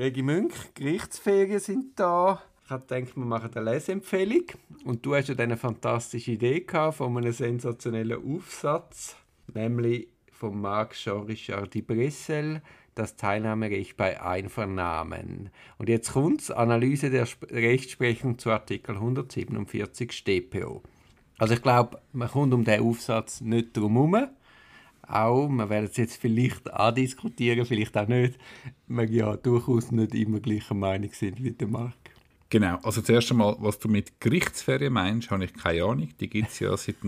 Regi Münch, Gerichtsferien sind da. Ich habe gedacht, wir machen eine Leseempfehlung. Und du hast ja eine fantastische Idee gehabt von einem sensationellen Aufsatz, nämlich von Marc-Jean Richard Bressel, das Teilnahmerecht bei Einvernahmen. Und jetzt kommt Analyse der Rechtsprechung zu Artikel 147 StPO. Also ich glaube, man kommt um diesen Aufsatz nicht drum herum. Auch, wir werden es jetzt vielleicht andiskutieren, vielleicht auch nicht, wir ja durchaus nicht immer gleicher Meinung sind wie der Marc. Genau, also zuerst einmal, was du mit Gerichtsferien meinst, habe ich keine Ahnung. Die gibt es ja seit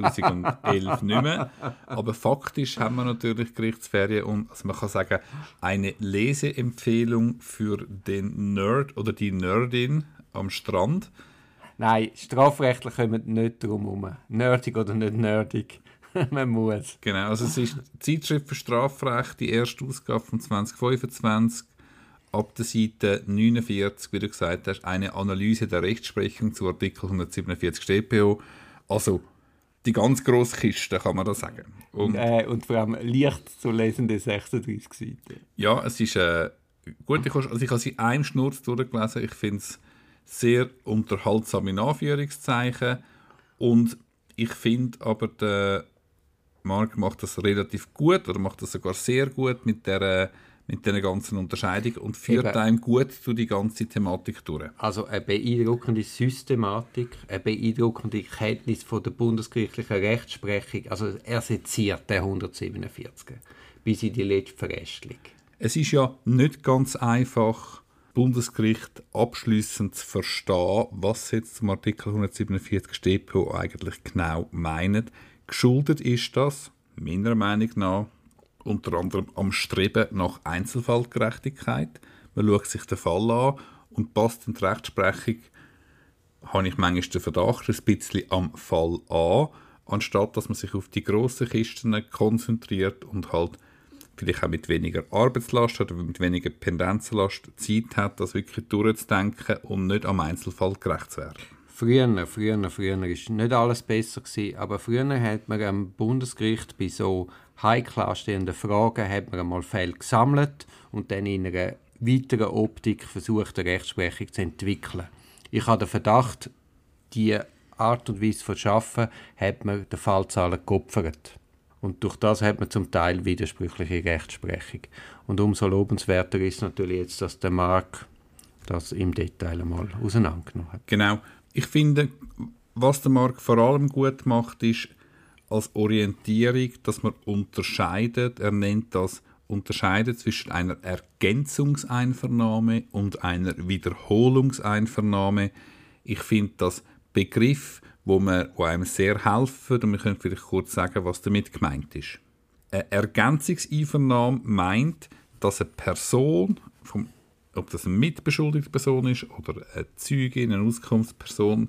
2011 nicht mehr. Aber faktisch haben wir natürlich Gerichtsferien und also man kann sagen, eine Leseempfehlung für den Nerd oder die Nerdin am Strand. Nein, strafrechtlich kommen wir nicht drum herum. Nerdig oder nicht nerdig, man muss. Genau, also es ist die Zeitschrift für Strafrecht, die erste Ausgabe von 2025. Ab der Seite 49, wie du gesagt hast, eine Analyse der Rechtsprechung zu Artikel 147 StPO. Also die ganz grosse Kiste, kann man da sagen. Und vor allem leicht zu lesende 36 Seiten. Ja, es ist gut. Ich habe sie in einem Schnurz durchgelesen. Ich finde es sehr unterhaltsam in Anführungszeichen. Und ich finde aber, der Marc macht das relativ gut oder macht das sogar sehr gut mit dieser ganzen Unterscheidung und führt einem gut durch die ganze Thematik durch. Also eine beeindruckende Systematik, eine beeindruckende Kenntnis von der bundesgerichtlichen Rechtsprechung. Also er seziert den 147 bis in die letzte Verästelung. Es ist ja nicht ganz einfach, Bundesgericht abschliessend zu verstehen, was jetzt zum Artikel 147 StPO eigentlich genau meint. Geschuldet ist das, meiner Meinung nach, unter anderem am Streben nach Einzelfallgerechtigkeit. Man schaut sich den Fall an und passt in die Rechtsprechung, habe ich manchmal den Verdacht, ein bisschen am Fall an, anstatt dass man sich auf die grossen Kisten konzentriert und halt vielleicht auch mit weniger Arbeitslast oder mit weniger Pendenzlast Zeit hat, das wirklich durchzudenken und nicht am Einzelfall gerecht zu werden. Früher war nicht alles besser gewesen, aber früher hat man am Bundesgericht bei so heikel anstehenden Fragen hat man einmal Fälle gesammelt und dann in einer weiteren Optik versucht, eine Rechtsprechung zu entwickeln. Ich habe den Verdacht, die Art und Weise von Arbeiten hat man den Fallzahlen geopfert. Und durch das hat man zum Teil widersprüchliche Rechtsprechung. Und umso lobenswerter ist natürlich jetzt, dass der Marc das im Detail einmal auseinandergenommen hat. Genau. Ich finde, was der Marc vor allem gut macht, ist als Orientierung, dass man unterscheidet. Er nennt das Unterscheiden zwischen einer Ergänzungseinvernahme und einer Wiederholungseinvernahme. Ich finde das Begriff, wo einem sehr helfen, und wir können vielleicht kurz sagen, was damit gemeint ist. Eine Ergänzungseinvernahme meint, dass eine Person, ob das eine mitbeschuldigte Person ist oder eine Zeugin, eine Auskunftsperson,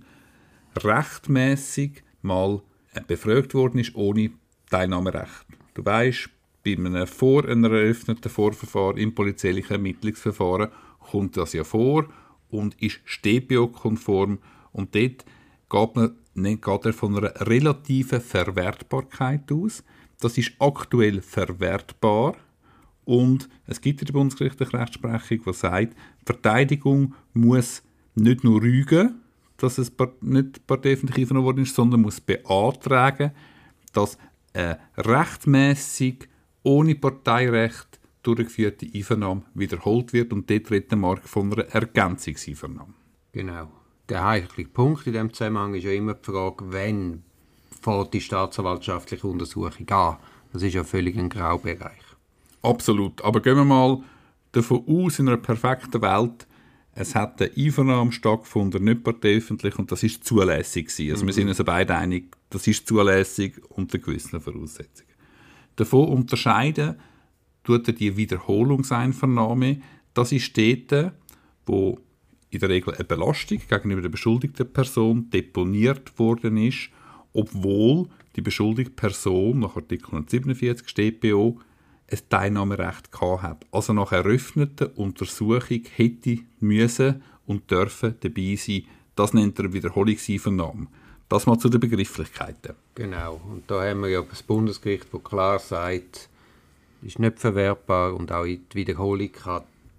rechtmäßig mal befragt worden ist ohne Teilnahmerecht. Du weisst, bei einem eröffneten Vorverfahren im polizeilichen Ermittlungsverfahren kommt das ja vor und ist StPO-konform und dort geht er von einer relativen Verwertbarkeit aus. Das ist aktuell verwertbar. Und es gibt in der bundesgerichtlichen Rechtsprechung, die sagt, die Verteidigung muss nicht nur rügen, dass es nicht parteiöffentlich einvernommen worden ist, sondern muss beantragen, dass eine rechtmäßig ohne Parteirecht durchgeführte Einvernahme wiederholt wird. Und dort redet der Marc von einer Ergänzungseinvernahme. Genau. Der heikle Punkt in diesem Zusammenhang ist ja immer die Frage, wann fährt die staatsanwaltschaftliche Untersuchung an. Das ist ja völlig ein Graubereich. Absolut. Aber gehen wir mal davon aus, in einer perfekten Welt, es hat eine Einvernahme stattgefunden, nicht parteiöffentlich, und das ist zulässig gewesen. Also wir sind uns beide einig, das ist zulässig unter gewissen Voraussetzungen. Davon unterscheiden tut er die Wiederholungseinvernahme. Das ist dort, wo in der Regel eine Belastung gegenüber der beschuldigten Person deponiert worden ist, obwohl die beschuldigte Person nach Artikel 147 StPO ein Teilnahmerecht gehabt hat. Also nach eröffneter Untersuchung hätte müssen und dürfen dabei sein. Das nennt er Wiederholungseinvernahme. Das mal zu den Begrifflichkeiten. Genau. Und da haben wir ja das Bundesgericht, das klar sagt, ist nicht verwertbar und auch in die Wiederholung kann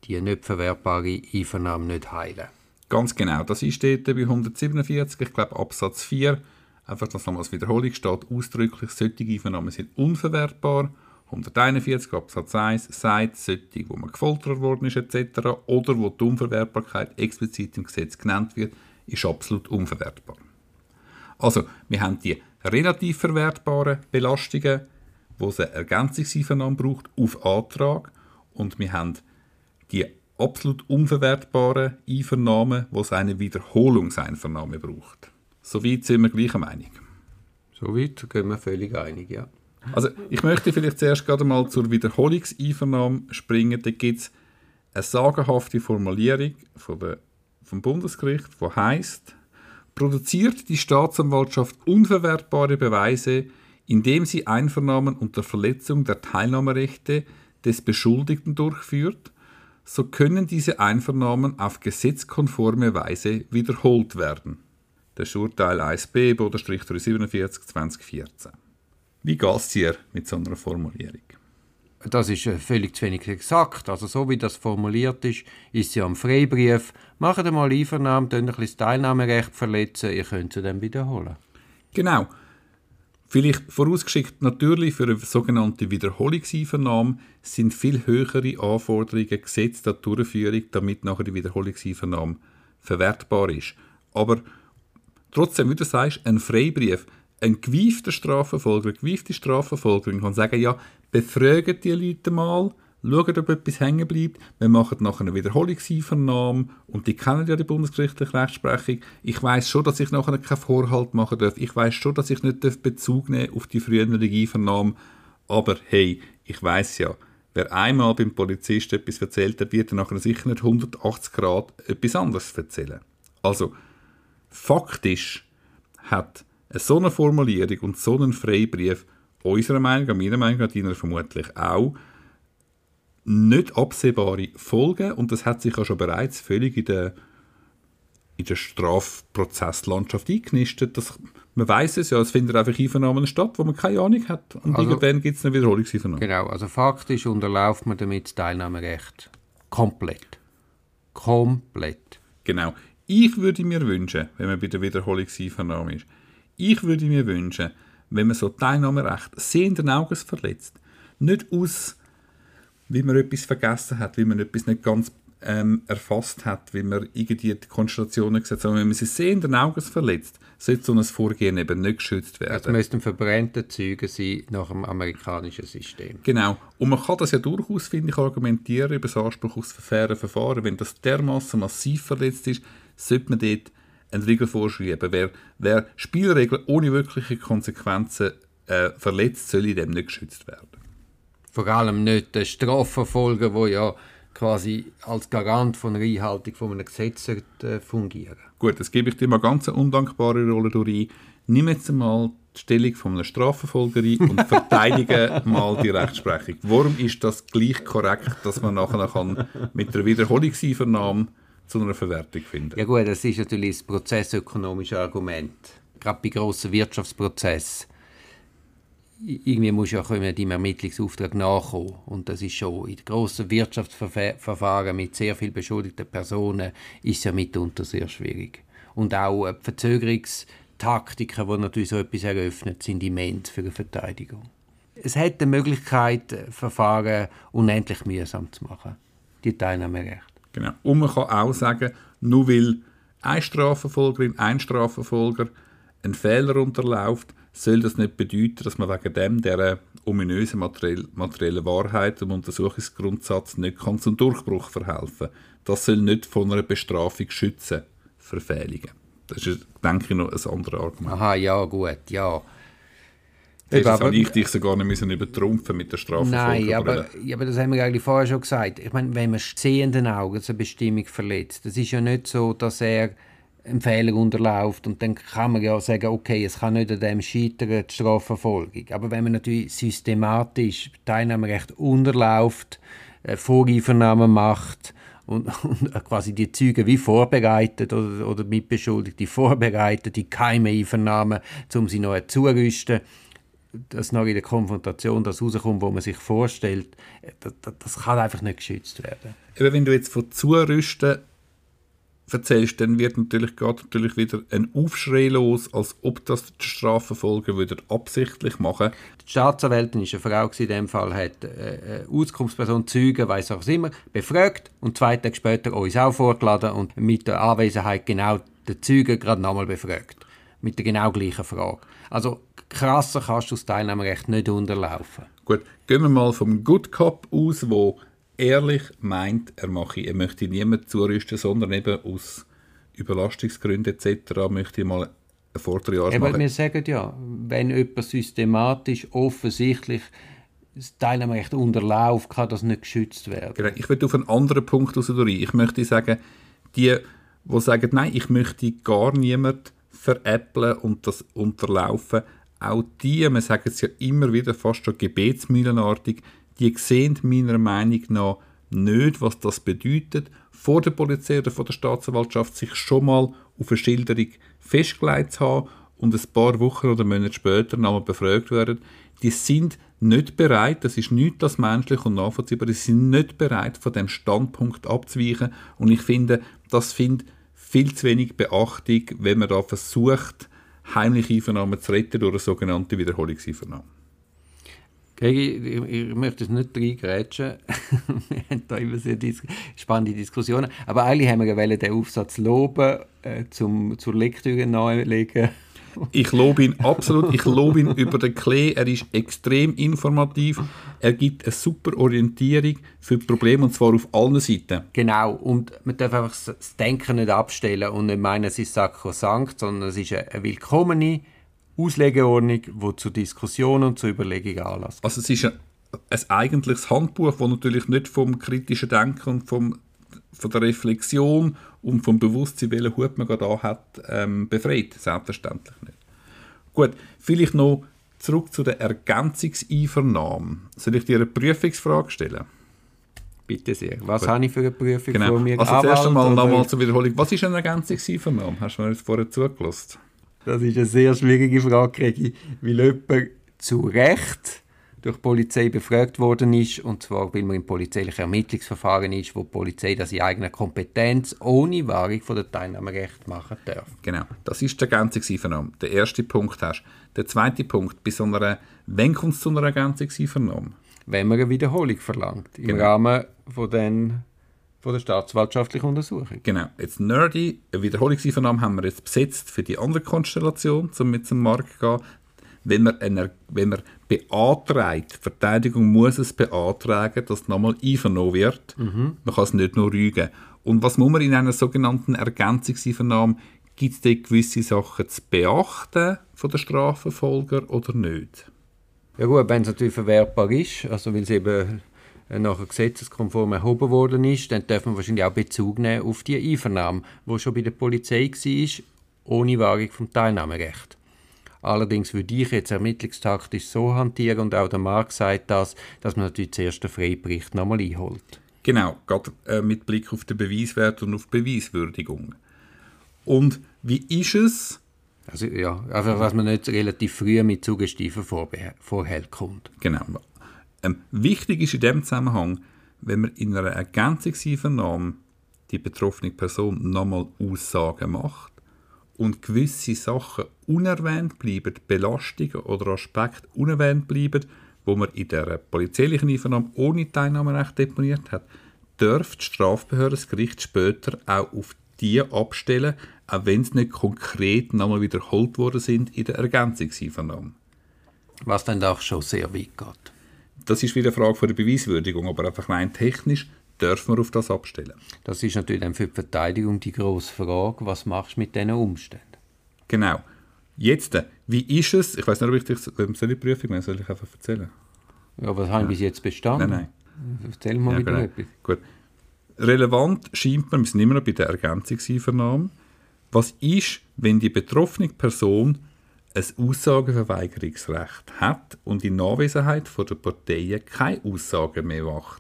die nicht verwertbare Einvernahme nicht heilen. Ganz genau, das ist dort bei 147, ich glaube Absatz 4, einfach das nochmal als Wiederholung steht, ausdrücklich, solche Einvernahmen sind unverwertbar. 141 Absatz 1 sagt, solche, wo man gefoltert worden ist etc. oder wo die Unverwertbarkeit explizit im Gesetz genannt wird, ist absolut unverwertbar. Also, wir haben die relativ verwertbaren Belastungen, wo es eine Ergänzungseinvernahme braucht, auf Antrag, und wir haben die absolut unverwertbaren Einvernahmen, wo es eine Wiederholungseinvernahme braucht. Soweit sind wir gleicher Meinung. Soweit gehen wir völlig einig, ja. Also ich möchte vielleicht zuerst gerade mal zur Wiederholungseinvernahme springen. Da gibt es eine sagenhafte Formulierung vom Bundesgericht, die heisst: Produziert die Staatsanwaltschaft unverwertbare Beweise, indem sie Einvernahmen unter Verletzung der Teilnahmerechte des Beschuldigten durchführt, so können diese Einvernahmen auf gesetzkonforme Weise wiederholt werden. Das ist Urteil 1b, Bodenstrich 347, 2014. Wie geht es dir mit so einer Formulierung? Das ist völlig zu wenig exakt. Also so wie das formuliert ist, ist sie am Freibrief. Macht einmal Einvernahmen, ein bisschen das Teilnahmerecht verletzen, ihr könnt sie dann wiederholen. Genau. Vielleicht vorausgeschickt, natürlich für eine sogenannte Wiederholungseinvernahme sind viel höhere Anforderungen gesetzt an die Durchführung, damit nachher die Wiederholungseinvernahme verwertbar ist. Aber trotzdem, wie du sagst, ein Freibrief, ein gewiefter Strafverfolger, eine gewiefte Strafverfolgerin kann sagen, ja, befragen die Leute mal, schauen, ob etwas hängen bleibt, wir machen nachher eine Wiederholungseinvernahme und die kennen ja die bundesgerichtliche Rechtsprechung. Ich weiss schon, dass ich nachher keinen Vorhalt machen darf. Ich weiss schon, dass ich nicht Bezug nehmen darf auf die frühere Einvernahme. Aber hey, ich weiss ja, wer einmal beim Polizisten etwas erzählt, der wird nachher sicher nicht 180 Grad etwas anderes erzählen. Also, faktisch hat so eine Formulierung und so einen Freibrief unserer Meinung, meiner Meinung nach, deiner vermutlich auch, nicht absehbare Folgen, und das hat sich ja schon bereits völlig in der Strafprozesslandschaft eingenistet. Man weiss es ja, es finden einfach Einvernahmen statt, wo man keine Ahnung hat, und also, irgendwann gibt es eine Wiederholungseinvernahme. Genau, also faktisch unterläuft man damit das Teilnahmerecht komplett. Komplett. Genau. Ich würde mir wünschen, wenn man bei der Wiederholungseinvernahme ist, ich würde mir wünschen, wenn man so Teilnahmerecht sehenden Auges verletzt, nicht aus, wie man etwas vergessen hat, wie man etwas nicht ganz erfasst hat, wie man irgendwie die Konstellationen gesagt hat, sondern wenn man sie sehenden Auges verletzt, sollte so ein Vorgehen eben nicht geschützt werden. Es müssten verbrannte Zeugen sein nach dem amerikanischen System. Genau. Und man kann das ja durchaus, finde ich, argumentieren über das Anspruch aufs faire Verfahren. Wenn das dermassen massiv verletzt ist, sollte man dort eine Regel vorschreiben. Wer Spielregeln ohne wirkliche Konsequenzen verletzt, soll in dem nicht geschützt werden. Vor allem nicht der Strafverfolger, der ja quasi als Garant von der Einhaltung von einem Gesetz fungieren. Gut, jetzt gebe ich dir mal ganz eine undankbare Rolle durch. Nimm jetzt einmal die Stellung von einer Strafverfolgerin und verteidige mal die Rechtsprechung. Warum ist das gleich korrekt, dass man nachher mit der Wiederholungseinvernahme zu einer Verwertung finden? Ja gut, das ist natürlich das prozessökonomische Argument. Gerade bei grossen Wirtschaftsprozessen. Irgendwie muss ja auch deinem Ermittlungsauftrag nachkommen. Und das ist schon in grossen Wirtschaftsverfahren mit sehr vielen beschuldigten Personen ist ja mitunter sehr schwierig. Und auch die Verzögerungstaktiken, die natürlich so etwas eröffnet, sind immens für eine Verteidigung. Es hat die Möglichkeit, Verfahren unendlich mühsam zu machen. Die Teilnahmerecht. Genau. Und man kann auch sagen, nur weil eine Strafverfolgerin, ein Strafverfolger einen Fehler unterläuft, soll das nicht bedeuten, dass man wegen dem der ominösen materiellen Wahrheit im Untersuchungsgrundsatz nicht kann zum Durchbruch verhelfen. Das soll nicht von einer Bestrafung schützen, Verfehlungen. Das ist, denke ich, noch ein anderes Argument. Aha, ja, gut, ja. Das habe ich dich sogar nicht übertrumpfen mit der Strafverfolgung. Nein, aber das haben wir eigentlich vorher schon gesagt. Ich meine, wenn man sehenden Auges eine Bestimmung verletzt, das ist ja nicht so, dass er einen Fehler unterläuft und dann kann man ja sagen, okay, es kann nicht an dem scheitern, die Strafverfolgung. Aber wenn man natürlich systematisch Teilnahmerecht unterläuft, Voreinvernahmen macht und quasi die Zeugen wie vorbereitet oder Mitbeschuldigte vorbereitet, die geheime Einvernahmen, um sie noch zurüsten, dass noch in der Konfrontation das rauskommt, wo man sich vorstellt, das kann einfach nicht geschützt werden. Eben, wenn du jetzt von Zurüsten erzählst, dann geht natürlich wieder ein Aufschrei los, als ob das die Strafverfolger wieder absichtlich machen. Die Staatsanwältin war eine Frau, in diesem Fall hat Auskunftsperson, Zeugen, weiss auch immer, befragt und 2 Tage später uns auch vorgeladen und mit der Anwesenheit genau der Zeugen gerade nochmal befragt. Mit der genau gleichen Frage. Also krasser kannst du das Teilnahmerecht nicht unterlaufen. Gut, gehen wir mal vom Good Cop aus, der ehrlich meint, er möchte niemanden zurüsten, sondern eben aus Überlastungsgründen etc. möchte mal eine Vortrajahrs machen. Wir sagen ja, wenn jemand systematisch, offensichtlich das Teilnahmerecht unterläuft, kann das nicht geschützt werden. Genau. Ich will auf einen anderen Punkt raus. Ich möchte sagen, die sagen, nein, ich möchte gar niemanden veräppeln und das unterlaufen, auch die, wir sagen es ja immer wieder, fast schon gebetsmühlenartig, die sehen meiner Meinung nach nicht, was das bedeutet, vor der Polizei oder vor der Staatsanwaltschaft sich schon mal auf eine Schilderung festgelegt zu haben und ein paar Wochen oder Monate später nochmal befragt werden. Die sind nicht bereit, das ist nichts das menschlich und nachvollziehbar, die sind nicht bereit, von dem Standpunkt abzuweichen. Und ich finde, das findet viel zu wenig Beachtung, wenn man da versucht, heimliche Einvernahmen zu retten durch eine sogenannte Wiederholungseinvernahme. Ich möchte es nicht reingrätschen. Wir haben da immer sehr spannende Diskussionen. Aber eigentlich haben wir den Aufsatz loben, zur Lektüre nahelegen. Ich lobe ihn absolut. Ich lobe ihn über den Klee. Er ist extrem informativ. Er gibt eine super Orientierung für die Probleme, und zwar auf allen Seiten. Genau. Und man darf einfach das Denken nicht abstellen und nicht meinen, es ist sakrosankt, sondern es ist eine willkommene Auslegeordnung, die zur Diskussion und zur Überlegung anlässt. Also es ist ein eigentliches Handbuch, das natürlich nicht vom kritischen Denken und von der Reflexion und vom Bewusstsein, welchen Hut man gerade hat, befreit. Selbstverständlich nicht. Gut, vielleicht noch zurück zu der Ergänzungseinvernahme. Soll ich dir eine Prüfungsfrage stellen? Bitte sehr. Was habe ich für eine Prüfung vor mir? Also zuerst einmal nochmal zur Wiederholung. Was ist eine Ergänzungseinvernahme? Hast du mir jetzt vorher zugelassen? Das ist eine sehr schwierige Frage, Regi, weil jemand zu Recht durch die Polizei befragt worden ist, und zwar, weil man im polizeilichen Ermittlungsverfahren ist, wo die Polizei das in eigener Kompetenz ohne Wahrung von der Teilnahmerecht machen darf. Genau, das ist die Ergänzungseinvernahme. Der erste Punkt hast. Der zweite Punkt, wann kommt es zu einer Ergänzungseinvernahme? Wenn man eine Wiederholung verlangt, im Rahmen von der staatsanwaltschaftlichen Untersuchung. Genau, jetzt nerdy, eine Wiederholungseinvernahme haben wir jetzt besetzt für die andere Konstellation, um mit zum Markt zu gehen. Wenn man beantragt, die Verteidigung muss es beantragen, dass nochmal einvernommen wird. Man kann es nicht nur rügen. Und was muss man in einer sogenannten Ergänzungseinvernahme, gibt es dort gewisse Sachen zu beachten von den Strafverfolger oder nicht? Ja gut, wenn es natürlich verwertbar ist, also weil es eben nachher gesetzeskonform erhoben worden ist, dann darf man wahrscheinlich auch Bezug nehmen auf die Einvernahme, die schon bei der Polizei war, ohne Wahrung vom Teilnahmerecht. Allerdings würde ich jetzt ermittlungstaktisch so hantieren, und auch der Marc sagt das, dass man natürlich zuerst den Freibericht nochmal einholt. Genau, gerade mit Blick auf den Beweiswert und auf die Beweiswürdigung. Und wie ist es? Also ja, einfach, dass man nicht relativ früh mit suggestiven Vorhälten kommt. Genau. Wichtig ist in dem Zusammenhang, wenn man in einer Ergänzungseinvernahme die betroffene Person nochmal Aussagen macht und gewisse Sachen unerwähnt bleiben, Belastungen oder Aspekte unerwähnt bleiben, wo man in der polizeilichen Einvernahme ohne Teilnahmerecht deponiert hat, darf die Strafbehörde, das Gericht später auch auf die abstellen, auch wenn es nicht konkret nochmal wiederholt worden sind in der Ergänzungseinvernahme. Was dann auch schon sehr weit geht. Das ist wieder eine Frage von der Beweiswürdigung, aber einfach rein technisch dürfen wir auf das abstellen. Das ist natürlich dann für die Verteidigung die grosse Frage, was machst du mit diesen Umständen? Genau. Jetzt, wie ist es, ich weiss nicht, ob ich dich, soll ich Prüfung machen, soll ich einfach erzählen? Ja, was habe ich bis jetzt bestanden? Nein. Erzähl mal wieder etwas. Gut. Relevant scheint mir, wir sind immer noch bei der Ergänzungseinvernahme. Was ist, wenn die betroffene Person ein Aussageverweigerungsrecht hat und in Anwesenheit der Parteien keine Aussagen mehr macht?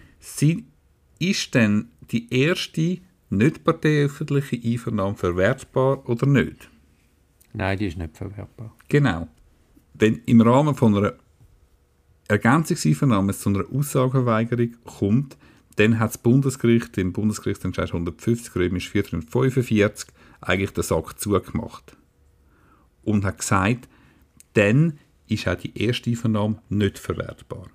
Ist denn die erste nicht parteiöffentliche Einvernahme verwertbar oder nicht? Nein, die ist nicht verwertbar. Genau. Wenn im Rahmen von einer Ergänzungseinvernahme zu einer Aussageverweigerung kommt, dann hat das Bundesgericht im Bundesgerichtsentscheid 150 römisch 445 eigentlich den Sack zugemacht und hat gesagt, dann ist auch die erste Einvernahme nicht verwertbar.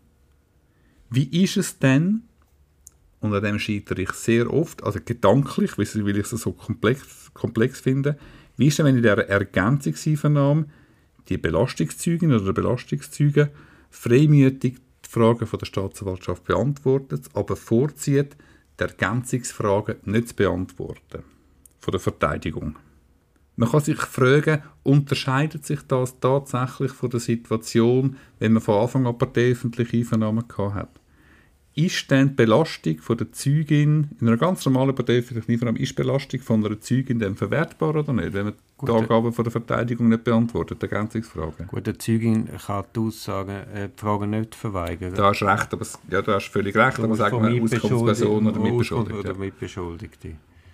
Wie ist es denn, und an dem scheitere ich sehr oft, also gedanklich, weil ich es so komplex finde, wie ist denn, wenn in dieser Ergänzungseinvernahme die Belastungszeugin oder der Belastungszeuge freimütig die Fragen von der Staatsanwaltschaft beantwortet, aber vorzieht, die Ergänzungsfragen nicht zu beantworten von der Verteidigung. Man kann sich fragen, unterscheidet sich das tatsächlich von der Situation, wenn man von Anfang an parteiöffentliche Einvernahmen gehabt hat? Ist denn die Belastung von der Zeugin in einer ganz normalen parteiöffentlichen Einvernahme, ist die Belastung von einer Zeugin dann verwertbar oder nicht, wenn man die Angaben von der Verteidigung nicht beantwortet, die Ergänzungsfragen? Gut, der Zeugin kann die Aussagen, die Fragen nicht verweigern. Da hast du recht, aber du hast völlig recht, aber sagen wir Auskunftsperson oder Mitbeschuldigte. Oder Mitbeschuldigte.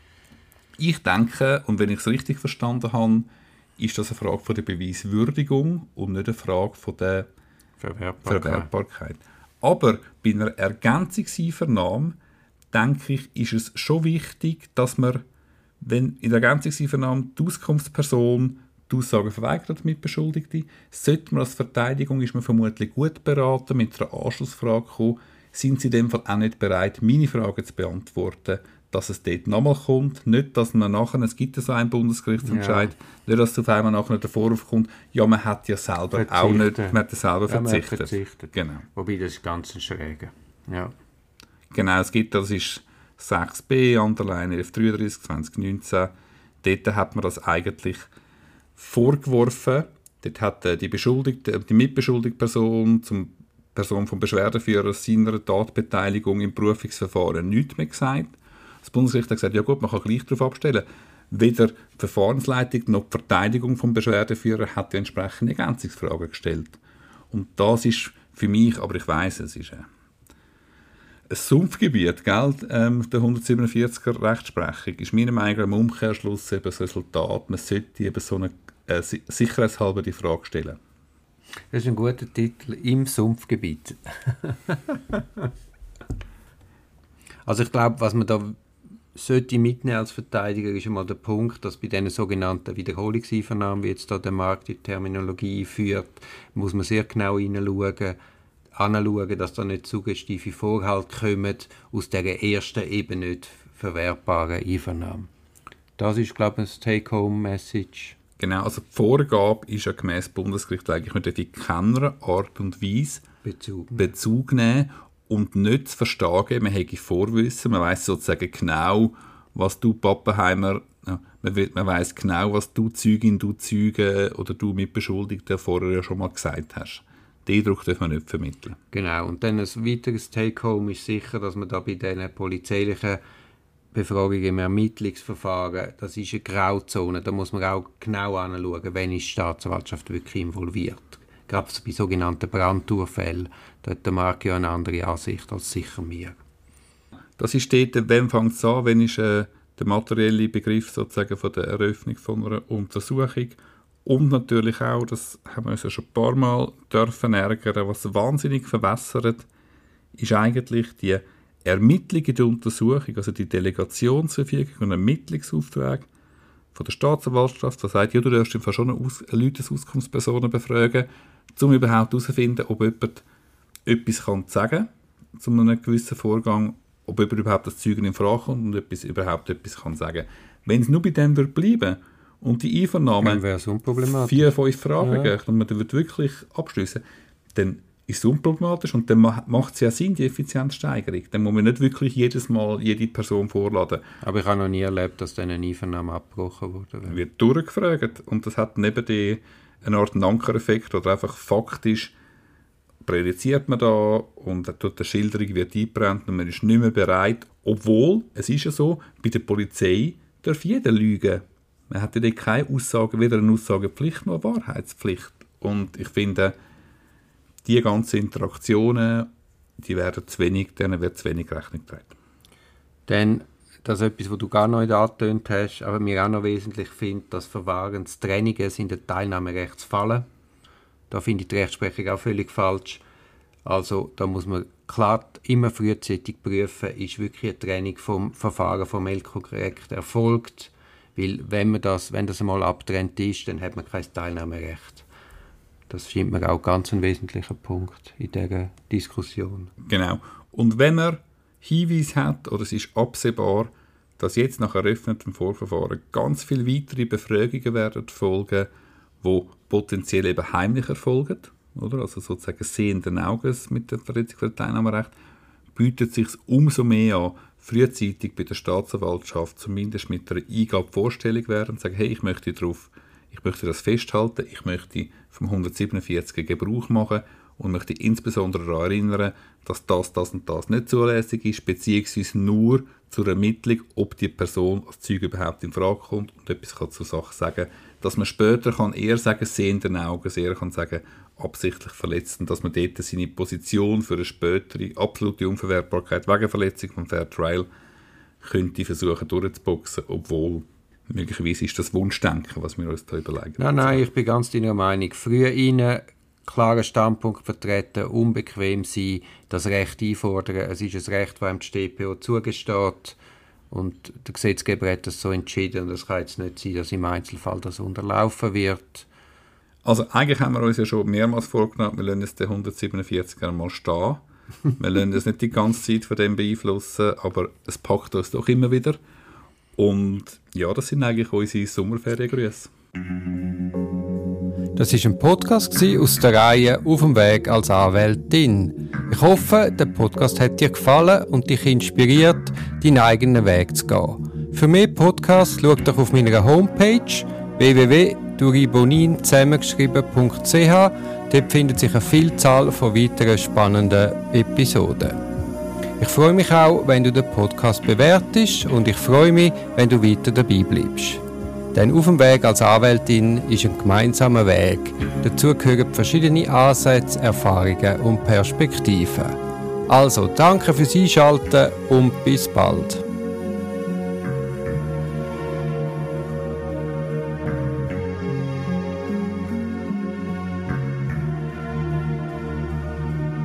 Ich denke, und wenn ich es richtig verstanden habe, ist das eine Frage von der Beweiswürdigung und nicht eine Frage von der Verwertbarkeit. Aber bei einer Ergänzungseinvernahme, denke ich, ist es schon wichtig, dass man, wenn in der Ergänzungseinvernahme die Auskunftsperson die Aussagen verweigert mit Beschuldigten, sollte man als Verteidigung, ist man vermutlich gut beraten, mit einer Anschlussfrage kommen, sind sie in dem Fall auch nicht bereit, meine Fragen zu beantworten, dass es dort nochmal kommt. Nicht, dass man nachher, es gibt ja so einen Bundesgerichtsentscheid, nicht, dass auf einmal nachher der Vorwurf kommt, ja, man hat ja selber auch nicht, man hat ja selber verzichtet. Genau. Wobei, das ist ganz schräg. Ja. Genau, es gibt, das ist 6b, Underline 1133, 2019, dort hat man das eigentlich vorgeworfen, dort hat die mitbeschuldigte Person zum Person vom Beschwerdeführer seiner Tatbeteiligung im Berufungsverfahren nichts mehr gesagt. Das Bundesgericht hat gesagt, ja gut, man kann gleich darauf abstellen. Weder die Verfahrensleitung noch die Verteidigung vom Beschwerdeführer hat die entsprechende Ergänzungsfrage gestellt. Und das ist für mich, aber ich weiss, es ist ein Sumpfgebiet, gell? Der 147er Rechtsprechung ist meiner Meinung nach im Umkehrschluss eben das Resultat. Man sollte eben so eine sicherheitshalber die Frage stellen. Das ist ein guter Titel, im Sumpfgebiet. Also ich glaube, was man da sollte mitnehmen als Verteidiger, ist einmal der Punkt, dass bei diesen sogenannten Wiederholungseinvernahmen, wie jetzt da der Markt die Terminologie führt, muss man sehr genau hinschauen, dass da nicht suggestive Vorhalte kommen aus dieser ersten eben nicht verwertbaren Einvernahme. Das ist, glaube ich, ein Take-Home-Message. Genau, also die Vorgabe ist ja gemäss Bundesgericht eigentlich, man darf in keiner Art und Weise Bezug nehmen und nicht zu verstehen, man hätte Vorwissen, man weiss sozusagen genau, was du Pappenheimer, man weiss genau, was du Zeugin, du Zeuge oder du Mitbeschuldigter vorher ja schon mal gesagt hast. Den Eindruck darf man nicht vermitteln. Genau, und dann ein weiteres Take-Home ist sicher, dass man da bei diesen polizeilichen Befragung im Ermittlungsverfahren, das ist eine Grauzone. Da muss man auch genau anschauen, wenn ist die Staatsanwaltschaft wirklich involviert. Gerade bei sogenannten Brandurfällen, da hat der Marc ja eine andere Ansicht als sicher mir. Das ist dort, wem fängt es an, wenn ist der materielle Begriff sozusagen von der Eröffnung von einer Untersuchung. Und natürlich auch, das haben wir uns ja schon ein paar Mal dürfen ärgern, was wahnsinnig verwässert, ist eigentlich die Ermittlung in der Untersuchung, also die Delegationsverfügung und Ermittlungsauftrag von der Staatsanwaltschaft, die sagt, ja, du darfst einfach schon Leute als Auskunftspersonen befragen, um überhaupt herauszufinden, ob jemand etwas sagen kann zu einem gewissen Vorgang, ob jemand überhaupt das Zeugen in Frage kommt und überhaupt etwas sagen kann. Wenn es nur bei dem bleiben würde und die Einvernahme 4-5 Fragen gibt und man wird wirklich abschliessen, dann ist es unproblematisch und dann macht es ja Sinn, die Effizienzsteigerung. Dann muss man nicht wirklich jedes Mal jede Person vorladen. Aber ich habe noch nie erlebt, dass dann eine Einvernahme abgebrochen wurde. Wird durchgefragt und das hat neben dem eine Art Ankereffekt oder einfach faktisch prädiziert man da und die Schilderung wird eingebrannt und man ist nicht mehr bereit. Obwohl, es ist ja so, bei der Polizei darf jeder lügen. Man hat ja keine Aussage, weder eine Aussagepflicht noch eine Wahrheitspflicht. Und ich finde, die ganzen Interaktionen, denen wird zu wenig Rechnung getragen. Dann, das ist etwas, was du gar noch nicht angetönt hast, aber mir auch noch wesentlich finde, dass Verwahrungstrennungen in den Teilnahmerechtsfallen. Da finde ich die Rechtsprechung auch völlig falsch. Also da muss man klar immer frühzeitig prüfen, ist wirklich eine Trennung vom Verfahren formell korrekt erfolgt. Weil wenn das einmal abgetrennt ist, dann hat man kein Teilnahmerecht. Das scheint mir auch ganz ein wesentlicher Punkt in dieser Diskussion. Genau. Und wenn man Hinweise hat, oder es ist absehbar, dass jetzt nach eröffnetem Vorverfahren ganz viele weitere Befragungen werden folgen, die potenziell eben heimlich erfolgen, oder? Also sozusagen sehenden Auges mit der Verletzung des Teilnahmerechts, bietet es sich umso mehr an, frühzeitig bei der Staatsanwaltschaft zumindest mit einer Eingabe Vorstellung werden und sagen, hey, ich möchte das festhalten, ich möchte vom 147 Gebrauch machen und möchte insbesondere daran erinnern, dass das und das nicht zulässig ist, beziehungsweise nur zur Ermittlung, ob die Person als Zeuge überhaupt in Frage kommt und etwas kann zur Sache sagen, dass man später kann eher sagen, sehenden Auges, eher kann sagen, absichtlich verletzt, und dass man dort seine Position für eine spätere absolute Unverwertbarkeit wegen Verletzung vom Fair Trial könnte versuchen durchzuboxen, obwohl möglicherweise ist das Wunschdenken, was wir uns da überlegen. Nein, ich bin ganz deiner Meinung. Früh rein, klaren Standpunkt vertreten, unbequem sein, das Recht einfordern. Es ist ein Recht, das die StPO zugesteht. Und der Gesetzgeber hat das so entschieden. Und es kann jetzt nicht sein, dass im Einzelfall das unterlaufen wird. Also eigentlich haben wir uns ja schon mehrmals vorgenommen, wir lassen es den 147er mal stehen. Wir lassen uns nicht die ganze Zeit von dem beeinflussen, aber es packt uns doch immer wieder. Und ja, das sind eigentlich unsere Sommerferiengrüße. Das war ein Podcast aus der Reihe «Auf dem Weg als Anwältin». Ich hoffe, der Podcast hat dir gefallen und dich inspiriert, deinen eigenen Weg zu gehen. Für mehr Podcasts schau doch auf meiner Homepage www.duribonin zusammengeschrieben.ch. Dort findet sich eine Vielzahl von weiteren spannenden Episoden. Ich freue mich auch, wenn du den Podcast bewertest, und ich freue mich, wenn du weiter dabei bleibst. Denn auf dem Weg als Anwältin ist ein gemeinsamer Weg. Dazu gehören verschiedene Ansätze, Erfahrungen und Perspektiven. Also, danke fürs Einschalten und bis bald.